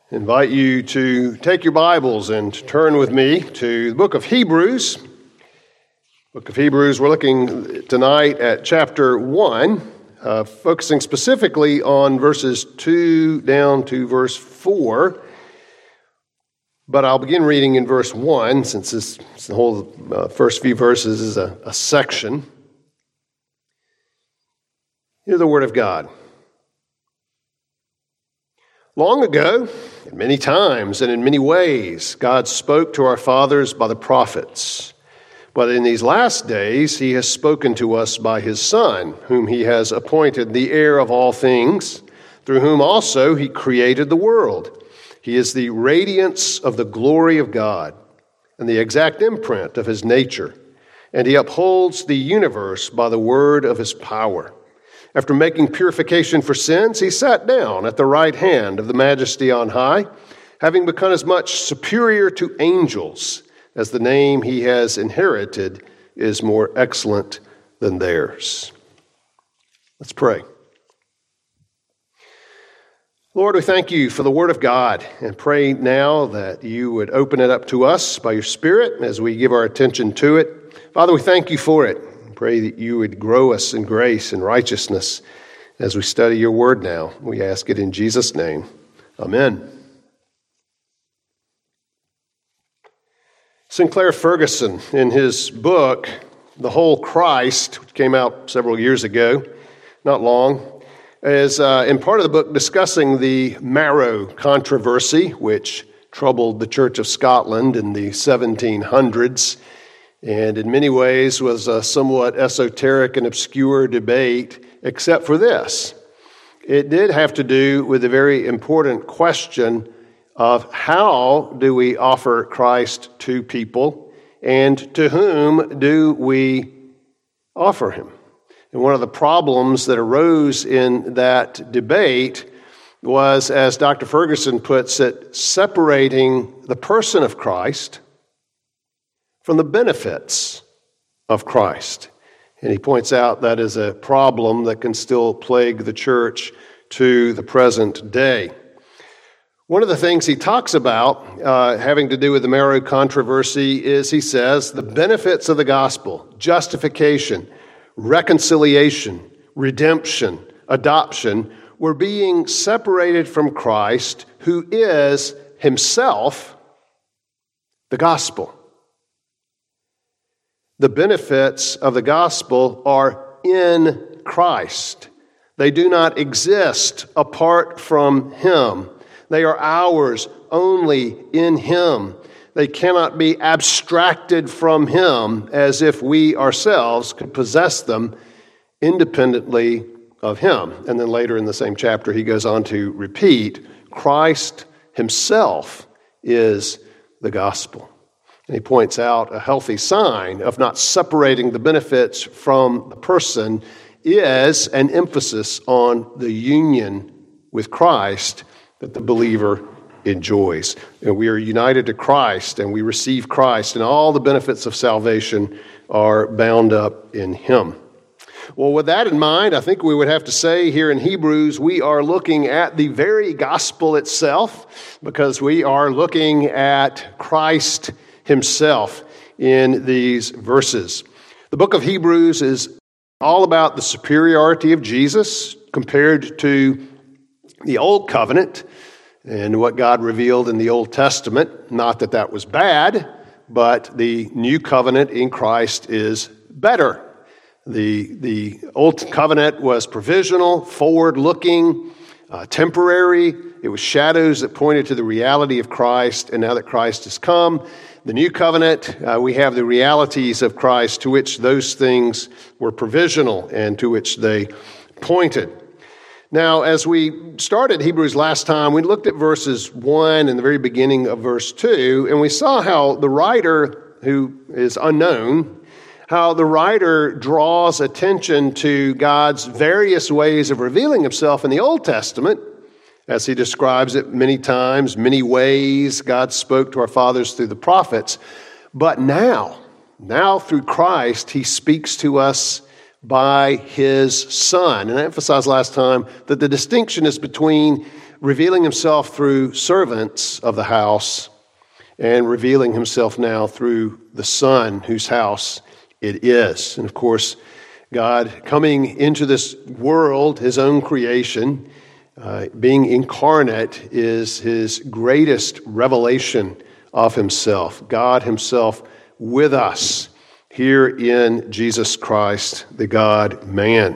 Invite you to take your Bibles and turn with me to the book of Hebrews. Book of Hebrews, we're looking tonight at chapter 1, focusing specifically on verses 2 down to verse 4. But I'll begin reading in verse 1, since the whole first few verses is a section. Hear the word of God. Long ago, and many times and in many ways, God spoke to our fathers by the prophets. But in these last days, he has spoken to us by his Son, whom he has appointed the heir of all things, through whom also he created the world. He is the radiance of the glory of God and the exact imprint of his nature, and he upholds the universe by the word of his power. After making purification for sins, he sat down at the right hand of the Majesty on high, having become as much superior to angels as the name he has inherited is more excellent than theirs. Let's pray. Lord, we thank you for the Word of God and pray now that you would open it up to us by your Spirit as we give our attention to it. Father, we thank you for it. Pray that you would grow us in grace and righteousness as we study your word now. We ask it in Jesus' name. Amen. Sinclair Ferguson, in his book, The Whole Christ, which came out several years ago, not long, is in part of the book discussing the Marrow controversy, which troubled the Church of Scotland in the 1700s. And in many ways was a somewhat esoteric and obscure debate, except for this. It did have to do with the very important question of how do we offer Christ to people, and to whom do we offer him? And one of the problems that arose in that debate was, as Dr. Ferguson puts it, separating the person of Christ from the benefits of Christ. And he points out that is a problem that can still plague the church to the present day. One of the things he talks about having to do with the Marrow controversy is, he says, the benefits of the gospel: justification, reconciliation, redemption, adoption, were being separated from Christ, who is himself the gospel. The benefits of the gospel are in Christ. They do not exist apart from him. They are ours only in him. They cannot be abstracted from him as if we ourselves could possess them independently of him. And then later in the same chapter, he goes on to repeat, Christ himself is the gospel. And he points out a healthy sign of not separating the benefits from the person is an emphasis on the union with Christ that the believer enjoys. And we are united to Christ, and we receive Christ, and all the benefits of salvation are bound up in him. Well, with that in mind, I think we would have to say here in Hebrews, we are looking at the very gospel itself, because we are looking at Christ himself in these verses. The book of Hebrews is all about the superiority of Jesus compared to the Old Covenant and what God revealed in the Old Testament. Not that that was bad, but the new covenant in Christ is better. The Old Covenant was provisional, forward-looking, temporary. It was shadows that pointed to the reality of Christ, and now that Christ has come, the new covenant, we have the realities of Christ, to which those things were provisional and to which they pointed. Now, as we started Hebrews last time, we looked at verses 1 and the very beginning of verse 2, and we saw how the writer, who is unknown, how the writer draws attention to God's various ways of revealing himself in the Old Testament. As he describes it many times, many ways, God spoke to our fathers through the prophets. But now through Christ, he speaks to us by his Son. And I emphasized last time that the distinction is between revealing himself through servants of the house and revealing himself now through the Son whose house it is. And of course, God coming into this world, his own creation, being incarnate is his greatest revelation of himself. God himself with us here in Jesus Christ, the God-man.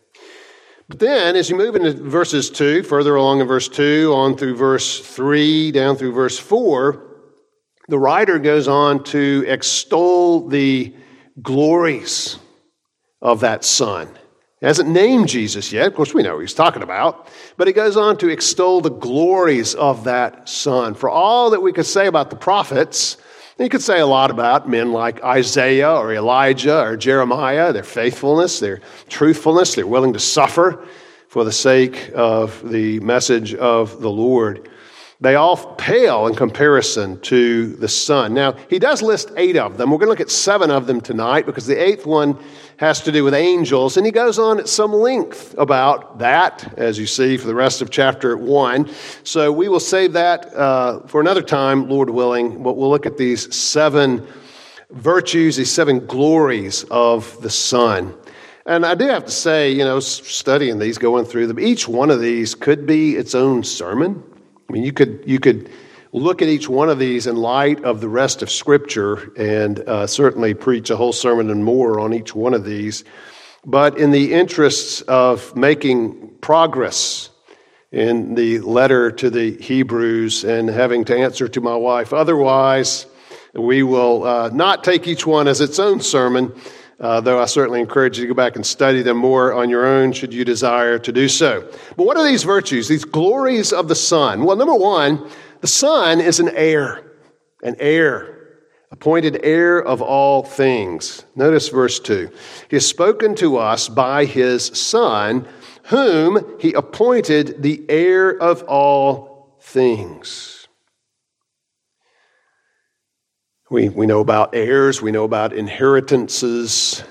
But then, as you move into verses 2, further along in verse 2, on through verse 3, down through verse 4, the writer goes on to extol the glories of that Son. He hasn't named Jesus yet. Of course, we know what he's talking about. But he goes on to extol the glories of that Son. For all that we could say about the prophets, you could say a lot about men like Isaiah or Elijah or Jeremiah, their faithfulness, their truthfulness, their willing to suffer for the sake of the message of the Lord. They all pale in comparison to the Son. Now, he does list 8 of them. We're going to look at 7 of them tonight because the 8th one has to do with angels. And he goes on at some length about that, as you see, for the rest of chapter 1. So we will save that for another time, Lord willing. But we'll look at these 7 virtues, these 7 glories of the Son. And I do have to say, studying these, going through them, each one of these could be its own sermon. I mean, you could look at each one of these in light of the rest of Scripture and certainly preach a whole sermon and more on each one of these. But in the interests of making progress in the letter to the Hebrews and having to answer to my wife otherwise, we will not take each one as its own sermon, though I certainly encourage you to go back and study them more on your own should you desire to do so. But what are these virtues, these glories of the Son? Well, number one, the Son is an heir, appointed heir of all things. Notice verse 2. He has spoken to us by his Son, whom he appointed the heir of all things. We know about heirs, we know about inheritances.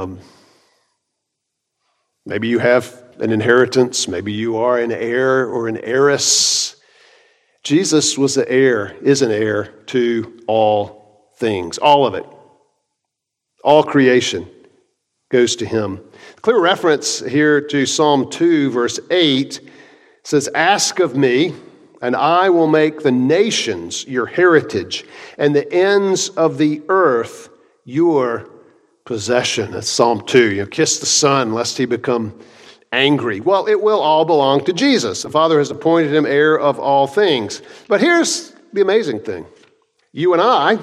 Maybe you have an inheritance, maybe you are an heir or an heiress. Jesus was the heir, is an heir to all things, all of it. All creation goes to him. Clear reference here to Psalm 2, verse 8 says, "Ask of me, and I will make the nations your heritage, and the ends of the earth your possession." That's Psalm 2. Kiss the Son, lest he become angry. Well, it will all belong to Jesus. The Father has appointed him heir of all things. But here's the amazing thing. You and I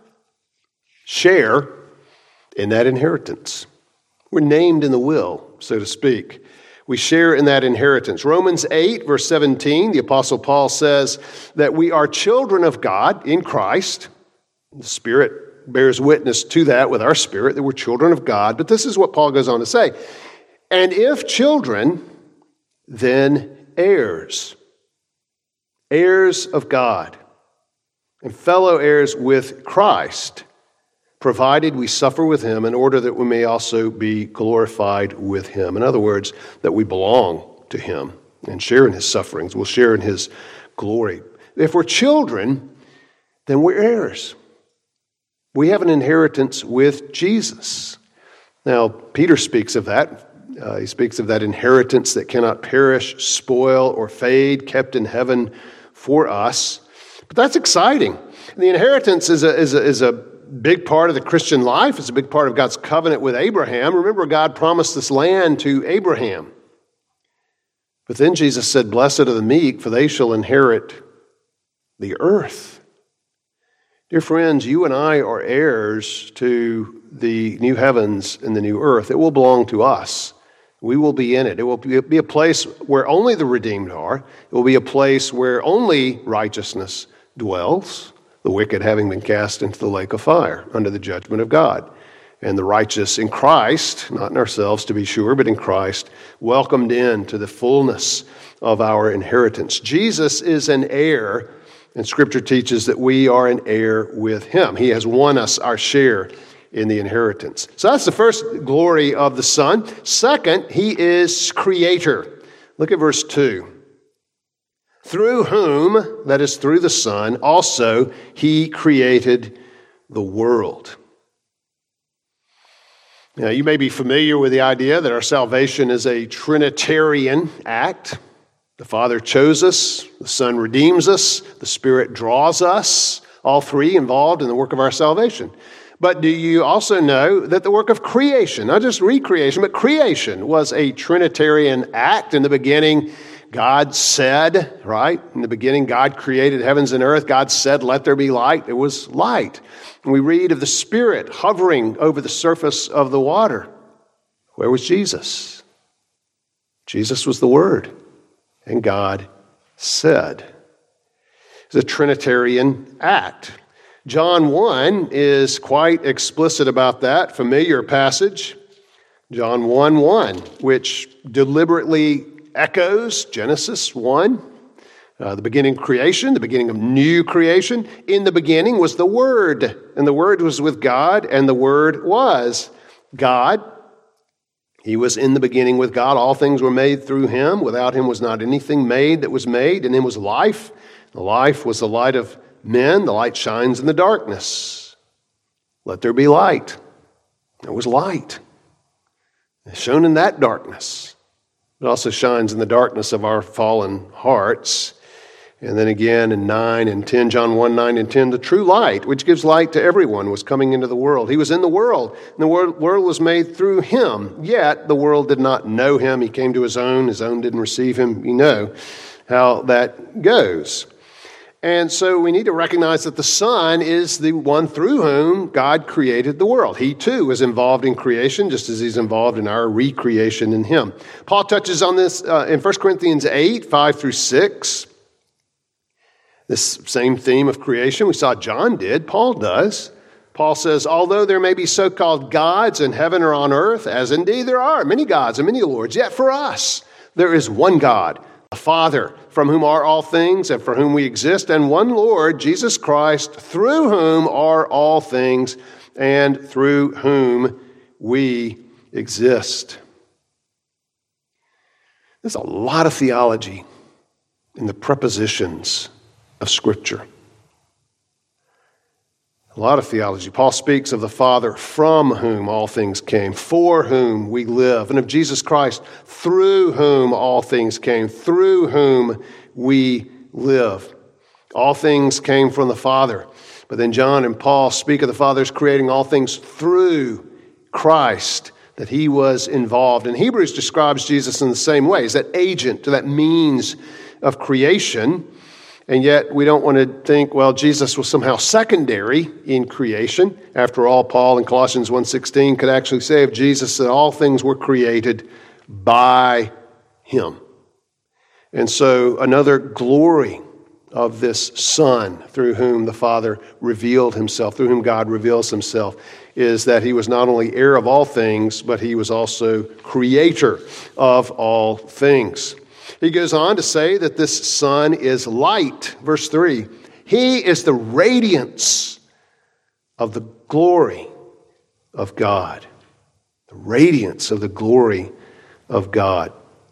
share in that inheritance. We're named in the will, so to speak. We share in that inheritance. Romans 8, verse 17, the Apostle Paul says that we are children of God in Christ. The Spirit bears witness to that with our spirit, that we're children of God. But this is what Paul goes on to say. And if children, then heirs. Heirs of God. And fellow heirs with Christ, provided we suffer with him in order that we may also be glorified with him. In other words, that we belong to him and share in his sufferings. We'll share in his glory. If we're children, then we're heirs. We have an inheritance with Jesus. Now, Peter speaks of that. He speaks of that inheritance that cannot perish, spoil, or fade, kept in heaven for us. But that's exciting. And the inheritance is a big part of the Christian life. It's a big part of God's covenant with Abraham. Remember, God promised this land to Abraham. But then Jesus said, "Blessed are the meek, for they shall inherit the earth." Dear friends, you and I are heirs to the new heavens and the new earth. It will belong to us. We will be in it. It will be a place where only the redeemed are. It will be a place where only righteousness dwells, the wicked having been cast into the lake of fire under the judgment of God. And the righteous in Christ, not in ourselves to be sure, but in Christ, welcomed into the fullness of our inheritance. Jesus is an heir, and Scripture teaches that we are an heir with him. He has won us our share in the inheritance. So that's the first glory of the Son. Second, he is creator. Look at verse 2. Through whom, that is through the Son, also he created the world. Now, you may be familiar with the idea that our salvation is a Trinitarian act. The Father chose us, the Son redeems us, the Spirit draws us, all three involved in the work of our salvation. But do you also know that the work of creation, not just recreation, but creation, was a Trinitarian act? In the beginning, God said, right? In the beginning, God created heavens and earth. God said, let there be light. There was light. And we read of the Spirit hovering over the surface of the water. Where was Jesus? Jesus was the Word. And God said. It's a Trinitarian act. John 1 is quite explicit about that. Familiar passage. John 1:1, which deliberately echoes Genesis 1. The beginning of creation, the beginning of new creation. In the beginning was the Word, and the Word was with God, and the Word was God. He was in the beginning with God. All things were made through him. Without him was not anything made that was made. In him was life. The life was the light of men. The light shines in the darkness. Let there be light. There was light. It shone in that darkness. It also shines in the darkness of our fallen hearts. And then again in 9 and 10, John 1, 9 and 10, the true light, which gives light to everyone, was coming into the world. He was in the world, and the world was made through him. Yet the world did not know him. He came to his own didn't receive him. You know how that goes. And so we need to recognize that the Son is the one through whom God created the world. He too is involved in creation, just as he's involved in our recreation in him. Paul touches on this in 1 Corinthians 8, 5 through 6. This same theme of creation we saw John did, Paul does. Paul says, although there may be so-called gods in heaven or on earth, as indeed there are many gods and many lords, yet for us there is one God, the Father, from whom are all things and for whom we exist, and one Lord, Jesus Christ, through whom are all things and through whom we exist. There's a lot of theology in the prepositions of Scripture. A lot of theology. Paul speaks of the Father from whom all things came, for whom we live, and of Jesus Christ through whom all things came, through whom we live. All things came from the Father. But then John and Paul speak of the Father's creating all things through Christ, that he was involved. And Hebrews describes Jesus in the same way, as that agent, to that means of creation. And yet we don't want to think, well, Jesus was somehow secondary in creation. After all, Paul in Colossians 1:16 could actually say of Jesus that all things were created by him. And so another glory of this Son through whom the Father revealed himself, through whom God reveals himself, is that he was not only heir of all things, but he was also creator of all things. He goes on to say that this Son is light. Verse 3, he is the radiance of the glory of God. The radiance of the glory of God.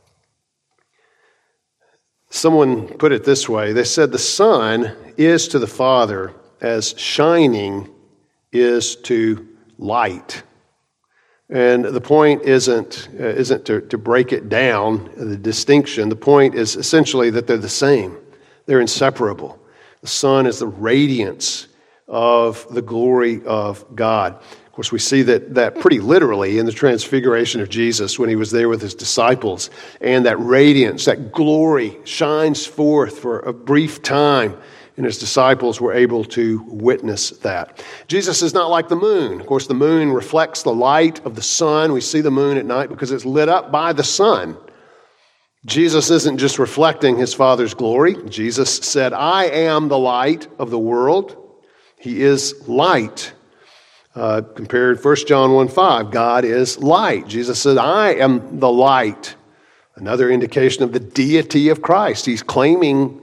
Someone put it this way. They said the Son is to the Father as shining is to light. And the point isn't to break it down, the distinction. The point is essentially that they're the same. They're inseparable. The Son is the radiance of the glory of God. Of course, we see that pretty literally in the transfiguration of Jesus when he was there with his disciples. And that radiance, that glory shines forth for a brief time. And his disciples were able to witness that. Jesus is not like the moon. Of course, the moon reflects the light of the sun. We see the moon at night because it's lit up by the sun. Jesus isn't just reflecting his Father's glory. Jesus said, I am the light of the world. He is light. Compared 1 John 1:5, God is light. Jesus said, I am the light. Another indication of the deity of Christ. He's claiming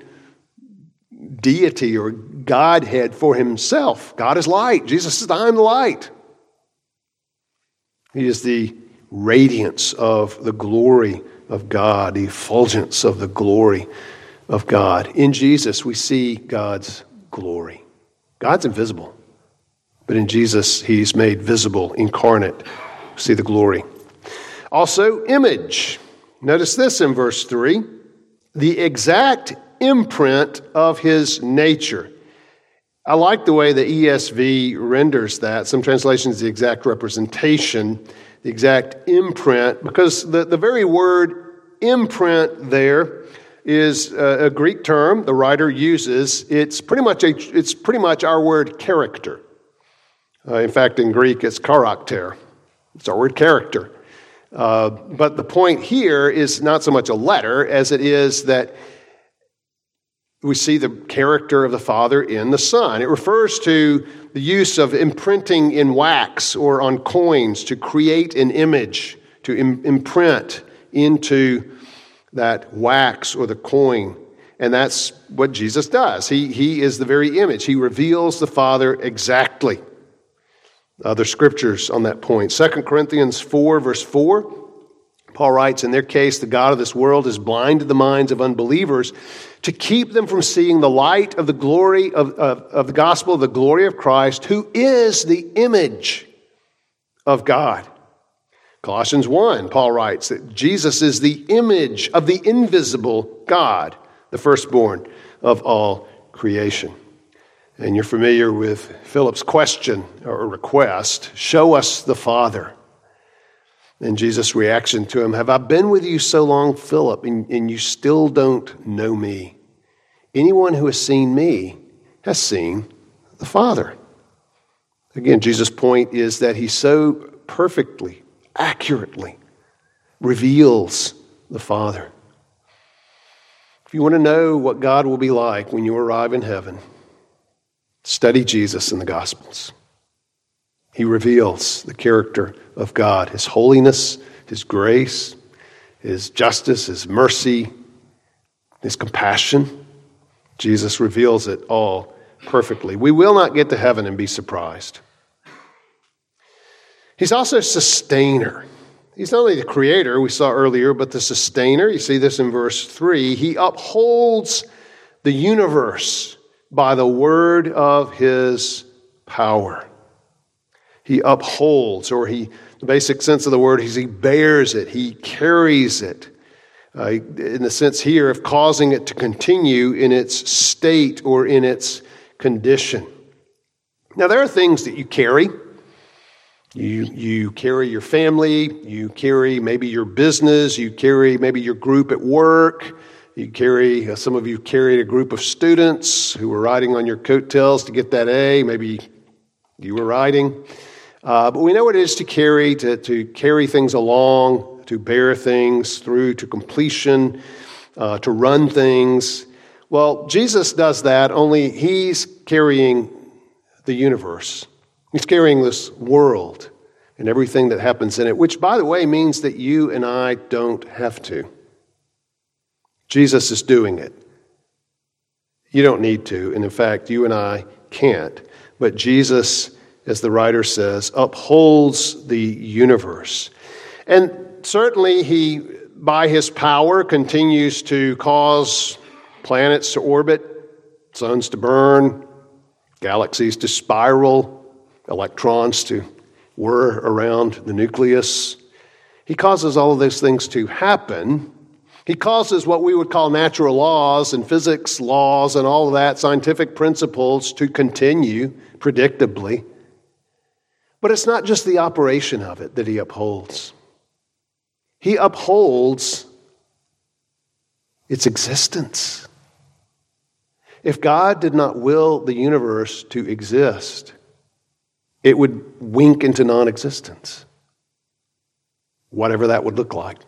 deity or Godhead for himself. God is light. Jesus says, I am the light. He is the radiance of the glory of God, the effulgence of the glory of God. In Jesus, we see God's glory. God's invisible, but in Jesus, he's made visible, incarnate. We see the glory. Also, image. Notice this in verse 3. The exact imprint of his nature. I like the way the ESV renders that. Some translations, the exact representation, the exact imprint, because the very word imprint there is a Greek term the writer uses. It's pretty much our word character. In fact, in Greek, it's karakter. It's our word character. But the point here is not so much a letter as it is that we see the character of the Father in the Son. It refers to the use of imprinting in wax or on coins to create an image, to imprint into that wax or the coin. And that's what Jesus does. He is the very image. He reveals the Father exactly. Other scriptures on that point. 2 Corinthians 4, verse 4, Paul writes, in their case, the God of this world has blinded the minds of unbelievers to keep them from seeing the light of the glory of the gospel, of the glory of Christ, who is the image of God. Colossians 1, Paul writes that Jesus is the image of the invisible God, the firstborn of all creation. And you're familiar with Philip's question or request, show us the Father. And Jesus' reaction to him, have I been with you so long, Philip, and you still don't know me? Anyone who has seen me has seen the Father. Again, Jesus' point is that he so perfectly, accurately reveals the Father. If you want to know what God will be like when you arrive in heaven, study Jesus in the Gospels. He reveals the character of God, his holiness, his grace, his justice, his mercy, his compassion. Jesus reveals it all perfectly. We will not get to heaven and be surprised. He's also a sustainer. He's not only the creator, we saw earlier, but the sustainer. You see this in verse 3. He upholds the universe by the word of his power. He upholds, or the basic sense of the word is he bears it, he carries it. In the sense here of causing it to continue in its state or in its condition. Now, there are things that you carry. You carry your family, you carry maybe your business, you carry maybe your group at work. You carry, some of you carried a group of students who were riding on your coattails to get that A. Maybe you were riding. But we know what it is to carry, to carry things along, to bear things through to completion, to run things. Well, Jesus does that, only he's carrying the universe. He's carrying this world and everything that happens in it, which, by the way, means that you and I don't have to. Jesus is doing it. You don't need to, and in fact, you and I can't. But Jesus, as the writer says, upholds the universe. And certainly he, by his power, continues to cause planets to orbit, suns to burn, galaxies to spiral, electrons to whir around the nucleus. He causes all of those things to happen. He causes what we would call natural laws and physics laws and all of that, scientific principles to continue predictably. But it's not just the operation of it that he upholds. He upholds its existence. If God did not will the universe to exist, it would wink into non-existence, whatever that would look like.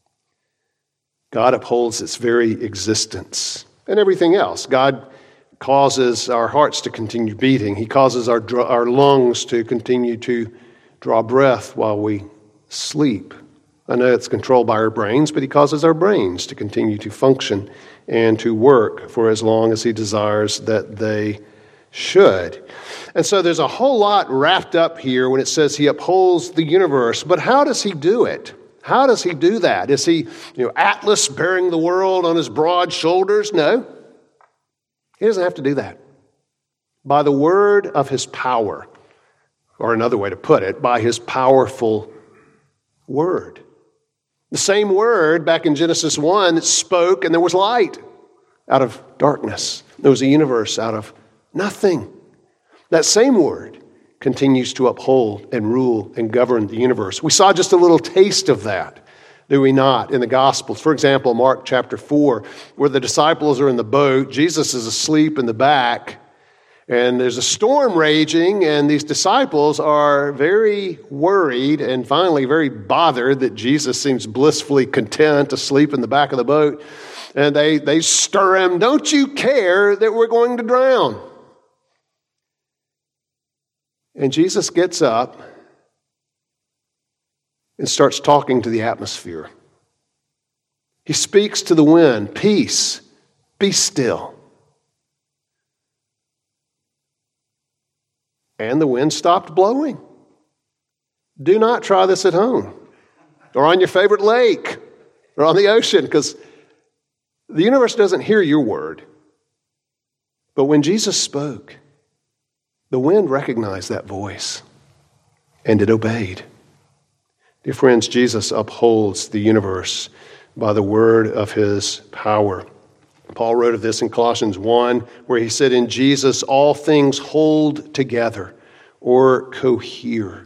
God upholds its very existence and everything else. God causes our hearts to continue beating. He causes our lungs to continue to draw breath while we sleep. I know it's controlled by our brains, but he causes our brains to continue to function and to work for as long as he desires that they should. And so there's a whole lot wrapped up here when it says he upholds the universe. But how does he do it? How does he do that? Is he, Atlas bearing the world on his broad shoulders? No. He doesn't have to do that. By the word of his power, or another way to put it, by his powerful word. The same word back in Genesis 1 that spoke and there was light out of darkness. There was a universe out of nothing. That same word continues to uphold and rule and govern the universe. We saw just a little taste of that, do we not, in the Gospels? For example, Mark chapter 4, where the disciples are in the boat, Jesus is asleep in the back, and there's a storm raging, and these disciples are very worried and finally very bothered that Jesus seems blissfully content asleep in the back of the boat. And they stir him, "Don't you care that we're going to drown?" And Jesus gets up and starts talking to the atmosphere. He speaks to the wind, "Peace, be still." And the wind stopped blowing. Do not try this at home or on your favorite lake or on the ocean, because the universe doesn't hear your word. But when Jesus spoke, the wind recognized that voice and it obeyed. Dear friends, Jesus upholds the universe by the word of his power. Paul wrote of this in Colossians 1, where he said, "In Jesus all things hold together," or cohere.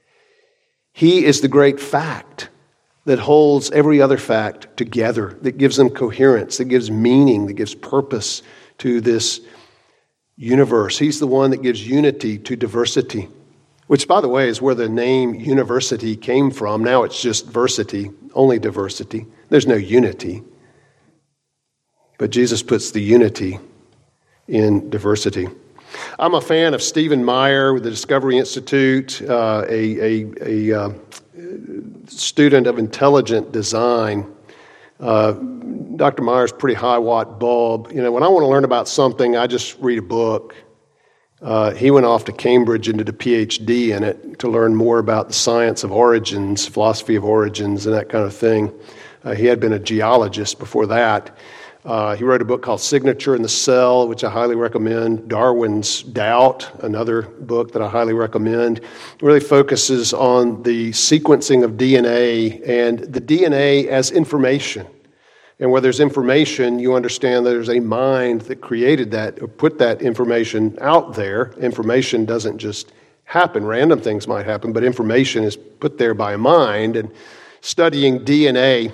He is the great fact that holds every other fact together, that gives them coherence, that gives meaning, that gives purpose to this universe. He's the one that gives unity to diversity, which, by the way, is where the name university came from. Now it's just versity, only diversity. There's no unity. But Jesus puts the unity in diversity. I'm a fan of Stephen Meyer with the Discovery Institute, a student of intelligent design. Dr. Meyer's pretty high-watt bulb. When I want to learn about something, I just read a book. He went off to Cambridge and did a PhD in it to learn more about the science of origins, philosophy of origins, and that kind of thing. He had been a geologist before that. He wrote a book called Signature in the Cell, which I highly recommend. Darwin's Doubt, another book that I highly recommend. It really focuses on the sequencing of DNA and the DNA as information. And where there's information, you understand that there's a mind that created that, or put that information out there. Information doesn't just happen. Random things might happen, but information is put there by a mind. And studying DNA,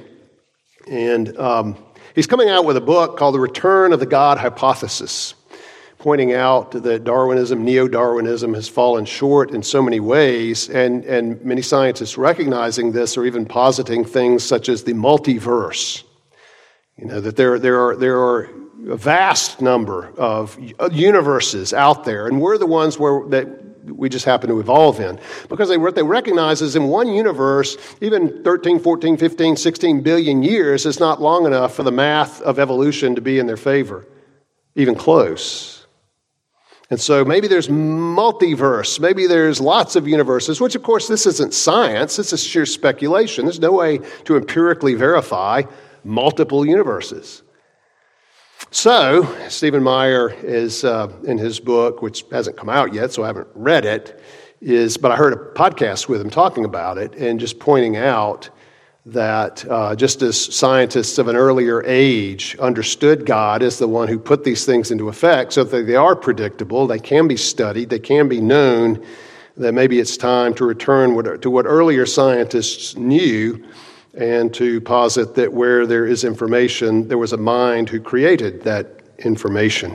and he's coming out with a book called The Return of the God Hypothesis, pointing out that Darwinism, neo-Darwinism, has fallen short in so many ways, and many scientists recognizing this are even positing things such as the multiverse. That there are a vast number of universes out there, and we're the ones that we just happen to evolve in. Because what they recognize is in one universe, even 13, 14, 15, 16 billion years is not long enough for the math of evolution to be in their favor, even close. And so maybe there's multiverse, maybe there's lots of universes, which of course this isn't science, this is sheer speculation. There's no way to empirically verify multiple universes. So, Stephen Meyer is, in his book, which hasn't come out yet, so I haven't read it, but I heard a podcast with him talking about it and just pointing out that just as scientists of an earlier age understood God as the one who put these things into effect so that they are predictable, they can be studied, they can be known, that maybe it's time to return to what earlier scientists knew and to posit that where there is information, there was a mind who created that information.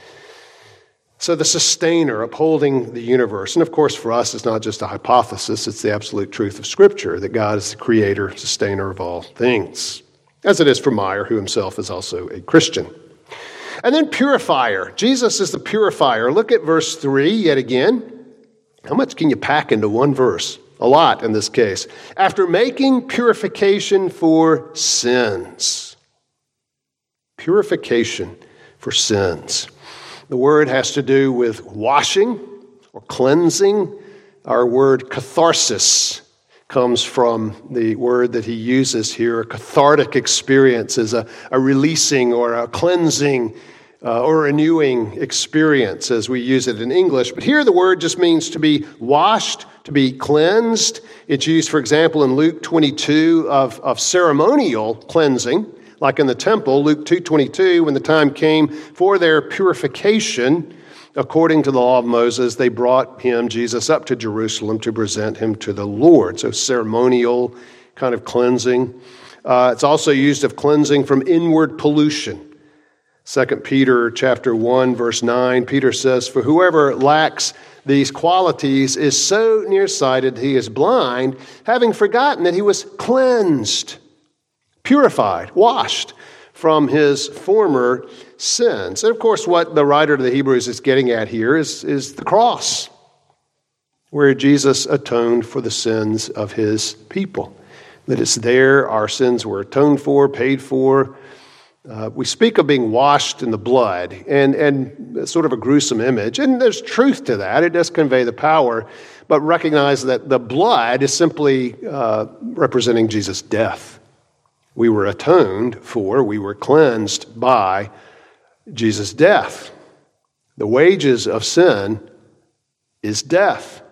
So the sustainer, upholding the universe. And of course, for us, it's not just a hypothesis, it's the absolute truth of Scripture, that God is the creator, sustainer of all things, as it is for Meyer, who himself is also a Christian. And then purifier. Jesus is the purifier. Look at verse 3 yet again. How much can you pack into one verse? A lot in this case. After making purification for sins. Purification for sins. The word has to do with washing or cleansing. Our word catharsis comes from the word that he uses here. A cathartic experience is a releasing or a cleansing or renewing experience as we use it in English. But here the word just means to be washed, to be cleansed. It's used, for example, in Luke 22 of ceremonial cleansing, like in the temple, Luke 2:22, when the time came for their purification, according to the law of Moses, they brought him, Jesus, up to Jerusalem to present him to the Lord. So ceremonial kind of cleansing. It's also used of cleansing from inward pollution. 2 Peter chapter 1, verse 9, Peter says, "For whoever lacks these qualities is so nearsighted he is blind, having forgotten that he was cleansed, purified, washed from his former sins." And of course, what the writer to the Hebrews is getting at here is the cross, where Jesus atoned for the sins of his people. That it's there, our sins were atoned for, paid for. We speak of being washed in the blood, and sort of a gruesome image, and there's truth to that. It does convey the power, but recognize that the blood is simply representing Jesus' death. We were atoned for, we were cleansed by Jesus' death. The wages of sin is death.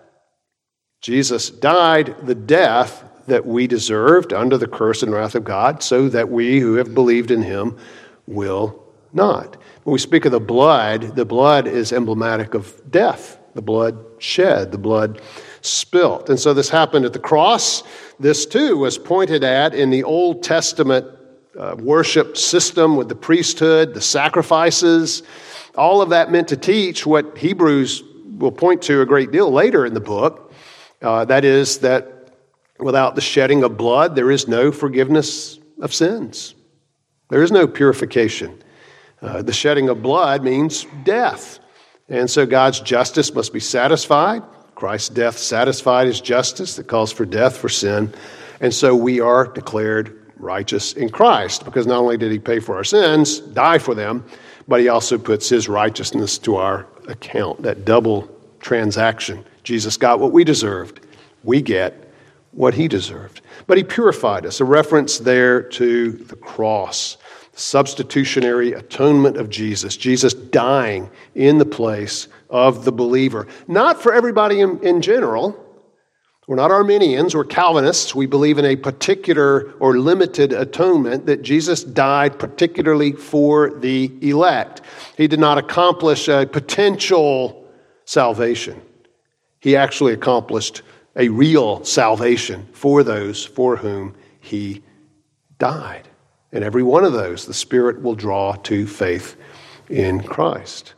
Jesus died the death that we deserved under the curse and wrath of God, so that we who have believed in him will not. When we speak of the blood is emblematic of death, the blood shed, the blood spilt. And so this happened at the cross. This too was pointed at in the Old Testament worship system with the priesthood, the sacrifices. All of that meant to teach what Hebrews will point to a great deal later in the book. That is that without the shedding of blood, there is no forgiveness of sins. There is no purification. The shedding of blood means death. And so God's justice must be satisfied. Christ's death satisfied his justice that calls for death for sin. And so we are declared righteous in Christ, because not only did he pay for our sins, die for them, but he also puts his righteousness to our account, that double transaction. Jesus got what we deserved. We get what he deserved. But he purified us, a reference there to the cross, the substitutionary atonement of Jesus, Jesus dying in the place of the believer. Not for everybody in general. We're not Arminians, we're Calvinists. We believe in a particular or limited atonement, that Jesus died particularly for the elect. He did not accomplish a potential salvation. He actually accomplished a real salvation for those for whom he died. And every one of those, the Spirit will draw to faith in Christ.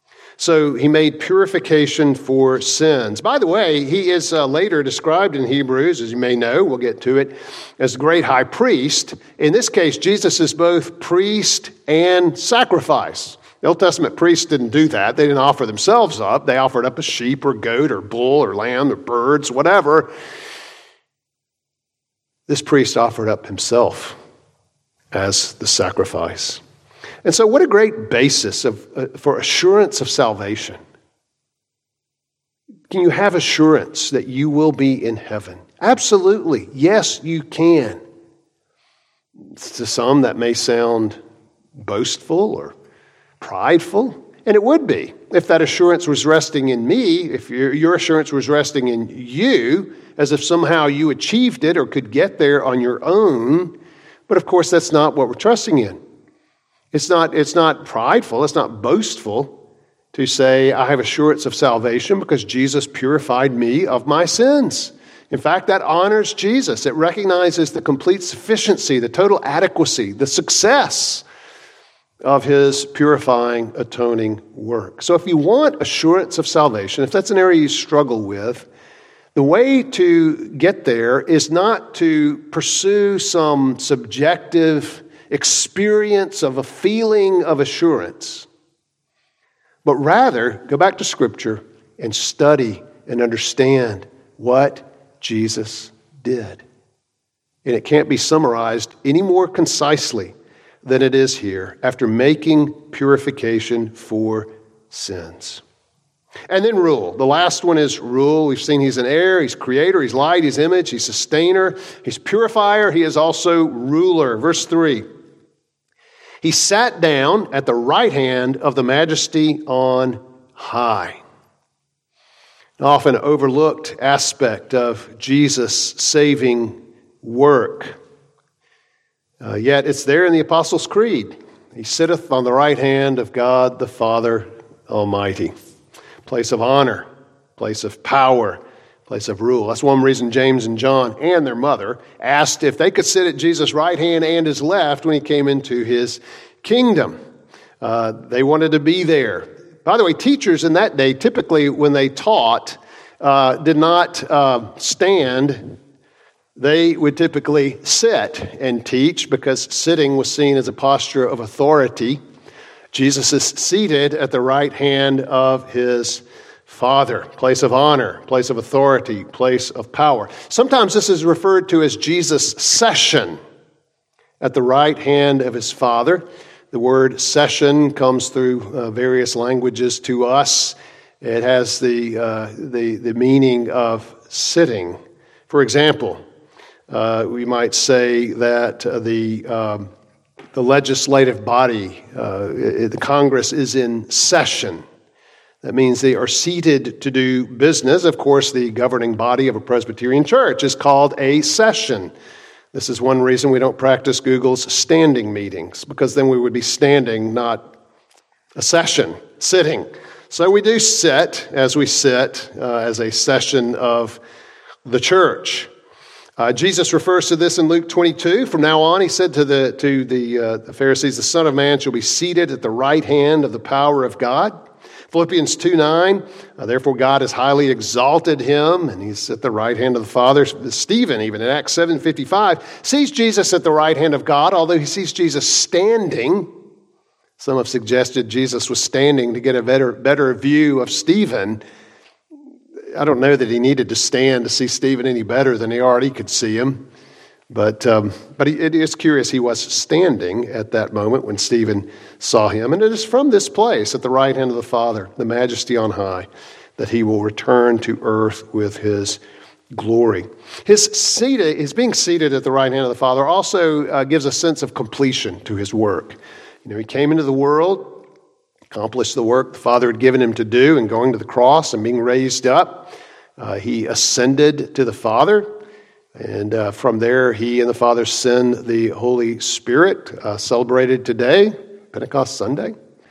So he made purification for sins. By the way, he is later described in Hebrews, as you may know, we'll get to it, as the great high priest. In this case, Jesus is both priest and sacrifice. The Old Testament priests didn't do that. They didn't offer themselves up. They offered up a sheep or goat or bull or lamb or birds, whatever. This priest offered up himself as the sacrifice. And so what a great basis for assurance of salvation. Can you have assurance that you will be in heaven? Absolutely. Yes, you can. To some, that may sound boastful or prideful, and it would be if that assurance was resting in me, if your assurance was resting in you, as if somehow you achieved it or could get there on your own. But of course, that's not what we're trusting in. It's not prideful, it's not boastful to say, I have assurance of salvation because Jesus purified me of my sins. In fact, that honors Jesus. It recognizes the complete sufficiency, the total adequacy, the success of his purifying, atoning work. So if you want assurance of salvation, if that's an area you struggle with, the way to get there is not to pursue some subjective experience of a feeling of assurance, but rather go back to Scripture and study and understand what Jesus did. And it can't be summarized any more concisely than it is here, after making purification for sins. And then rule. The last one is rule. We've seen he's an heir, he's creator, he's light, he's image, he's sustainer, he's purifier, he is also ruler. Verse 3. He sat down at the right hand of the majesty on high. An often overlooked aspect of Jesus' saving work. Yet it's there in the Apostles' Creed. He sitteth on the right hand of God the Father Almighty. Place of honor, place of power, place of rule. That's one reason James and John and their mother asked if they could sit at Jesus' right hand and his left when he came into his kingdom. They wanted to be there. By the way, teachers in that day, typically when they taught, did not stand. They would typically sit and teach because sitting was seen as a posture of authority. Jesus is seated at the right hand of his Father, place of honor, place of authority, place of power. Sometimes this is referred to as Jesus' session at the right hand of his Father. The word session comes through various languages to us. It has the meaning of sitting. For example, we might say that the legislative body, the Congress, is in session. That means they are seated to do business. Of course, the governing body of a Presbyterian church is called a session. This is one reason we don't practice Google's standing meetings, because then we would be standing, not a session, sitting. So we do sit as we sit as a session of the church. Jesus refers to this in Luke 22. From now on, he said to the Pharisees, the Son of Man shall be seated at the right hand of the power of God. Philippians 2:9, therefore God has highly exalted him, and he's at the right hand of the Father. Stephen, even in Acts 7:55, sees Jesus at the right hand of God, although he sees Jesus standing. Some have suggested Jesus was standing to get a better view of Stephen. I don't know that he needed to stand to see Stephen any better than he already could see him. But it is curious he was standing at that moment when Stephen saw him. And it is from this place at the right hand of the Father, the majesty on high, that he will return to earth with his glory. His being seated at the right hand of the Father also gives a sense of completion to his work. You know, he came into the world, accomplished the work the Father had given him to do in going to the cross and being raised up. He ascended to the Father. And from there, he and the Father send the Holy Spirit, celebrated today, Pentecost Sunday.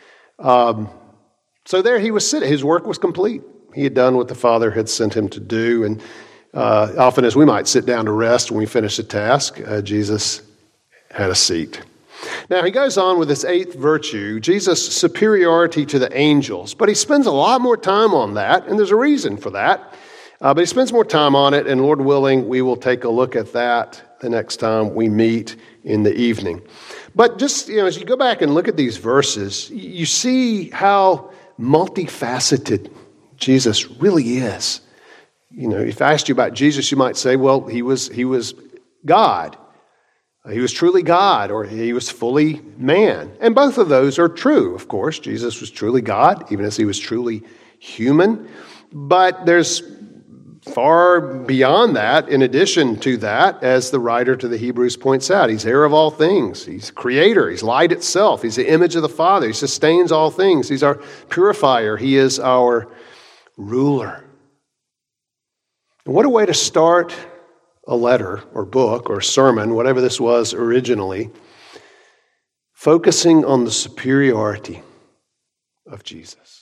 So there he was sitting. His work was complete. He had done what the Father had sent him to do. And often as we might sit down to rest when we finish a task, Jesus had a seat. Now, he goes on with this eighth virtue, Jesus' superiority to the angels. But he spends a lot more time on that, and there's a reason for that. But he spends more time on it, and Lord willing, we will take a look at that the next time we meet in the evening. But just, as you go back and look at these verses, you see how multifaceted Jesus really is. If I asked you about Jesus, you might say, well, he was God. He was truly God, or he was fully man. And both of those are true, of course. Jesus was truly God, even as he was truly human. But there's far beyond that, in addition to that, as the writer to the Hebrews points out, he's heir of all things. He's creator. He's light itself. He's the image of the Father. He sustains all things. He's our purifier. He is our ruler. And what a way to start a letter or book or sermon, whatever this was originally, focusing on the superiority of Jesus.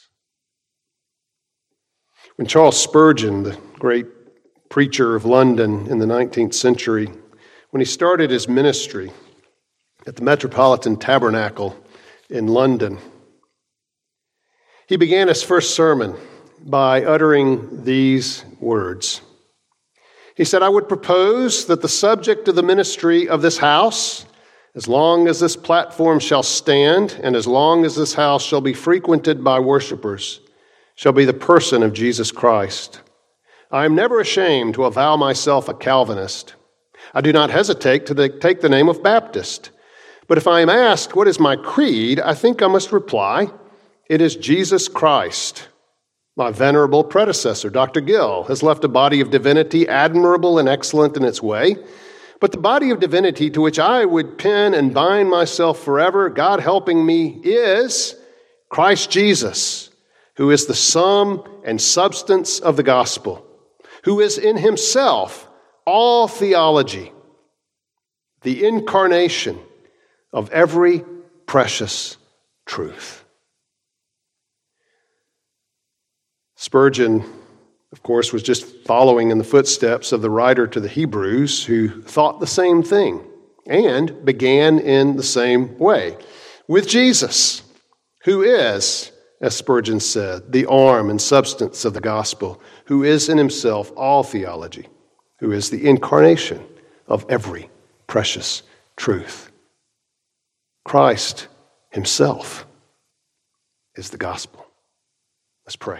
When Charles Spurgeon, the great preacher of London in the 19th century, when he started his ministry at the Metropolitan Tabernacle in London, he began his first sermon by uttering these words. He said, I would propose that the subject of the ministry of this house, as long as this platform shall stand and as long as this house shall be frequented by worshipers, shall be the person of Jesus Christ. I am never ashamed to avow myself a Calvinist. I do not hesitate to take the name of Baptist. But if I am asked, what is my creed, I think I must reply, It is Jesus Christ. My venerable predecessor, Dr. Gill, has left a body of divinity admirable and excellent in its way. But the body of divinity to which I would pin and bind myself forever, God helping me, is Christ Jesus, who is the sum and substance of the gospel, who is in himself all theology, the incarnation of every precious truth. Spurgeon, of course, was just following in the footsteps of the writer to the Hebrews who thought the same thing and began in the same way with Jesus, who is, as Spurgeon said, the arm and substance of the gospel, who is in himself all theology, who is the incarnation of every precious truth. Christ himself is the gospel. Let's pray.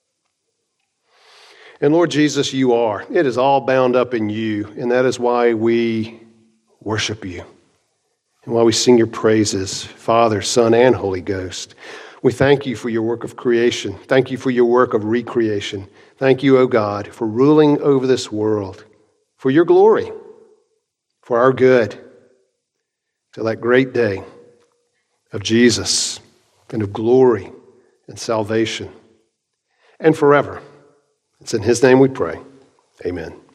And Lord Jesus, you are. It is all bound up in you, and that is why we worship you and why we sing your praises, Father, Son, and Holy Ghost. We thank you for your work of creation. Thank you for your work of recreation. Thank you, O God, for ruling over this world, for your glory, for our good, till that great day of Jesus and of glory and salvation, and forever. It's in his name we pray. Amen.